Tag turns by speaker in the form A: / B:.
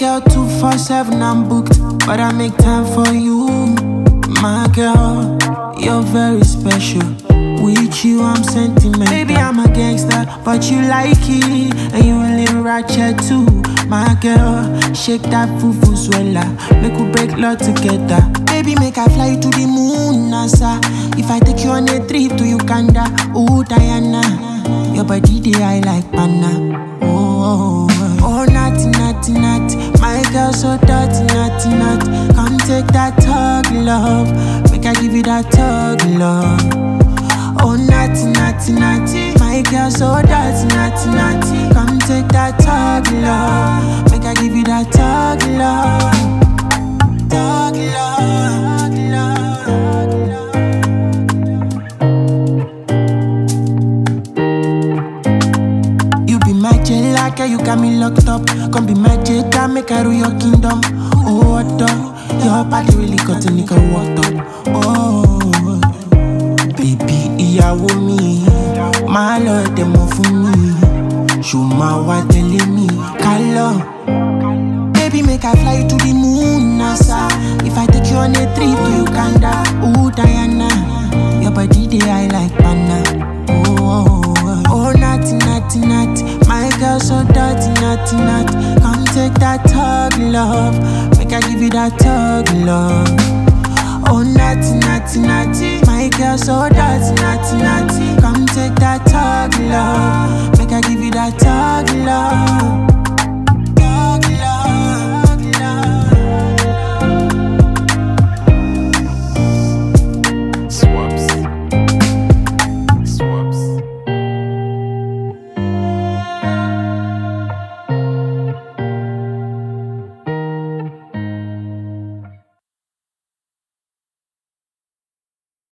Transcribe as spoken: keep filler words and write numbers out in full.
A: girl, two four seven, I'm booked, but I make time for you. My girl, you're very special. With you, I'm sentimental. Baby, I'm a gangster, but you like it, and you a little ratchet too. My girl, shake that fufu swella, make we break love together. Baby, make I fly to the moon, NASA. If I take you on a trip to Uganda, ooh Diana, your body day I like banana. Oh, oh, oh, naughty, naughty, naughty. My girl so dirty, naughty, naughty. Come take that tug, love. Make I give you that tug, love. Oh, naughty, naughty, naughty. My girl so dirty, naughty, naughty. Come take that tug, love. Make I give you that tug, love. Tug, love, love, love. Like you got me locked up. Come be my jada, make I rule your kingdom. Oh, what the? Your body really got a nigga walked up. Oh, baby, ìyàwó mi. My lord, them all for me. Show my wife telling me, Carlo. Baby, make I fly to the moon, NASA. If I take you on a trip to Uganda, ooh, Diana. Your body, day I like banana. Oh, oh, oh, naughty, naughty, naughty. My girl so dirty, naughty, naughty. Come take that tug, love. Make I give you that tug, love. Oh, naughty, naughty, naughty. My girl so dirty, naughty, naughty. Come take that tug, love. Make I give you that tug, love.